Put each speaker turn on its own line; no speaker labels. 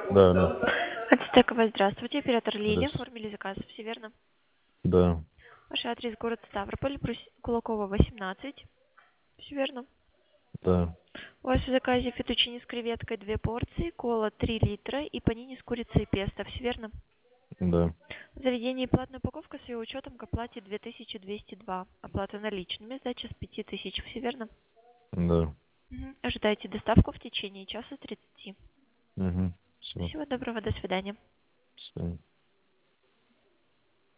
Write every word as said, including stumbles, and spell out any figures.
Да, да.
Ацтекова, здравствуйте. Оператор Лилия.
Здравствуйте.
Оформили заказ. Все верно?
Да,
Ваш адрес город Ставрополь, Брус- Кулакова, восемнадцать. Все верно?
да,
У вас в заказе фетучини с креветкой две порции, кола три литра и панини с курицей и песто. Все верно?
да.
В заведении платная упаковка с ее учетом к оплате две тысячи двести два. Оплата наличными, сдача с пяти тысяч. Все верно?
Да.
Мгм. Ожидайте доставку в течение часа тридцати.
Угу. Все.
Всего доброго, до свидания.
До свидания.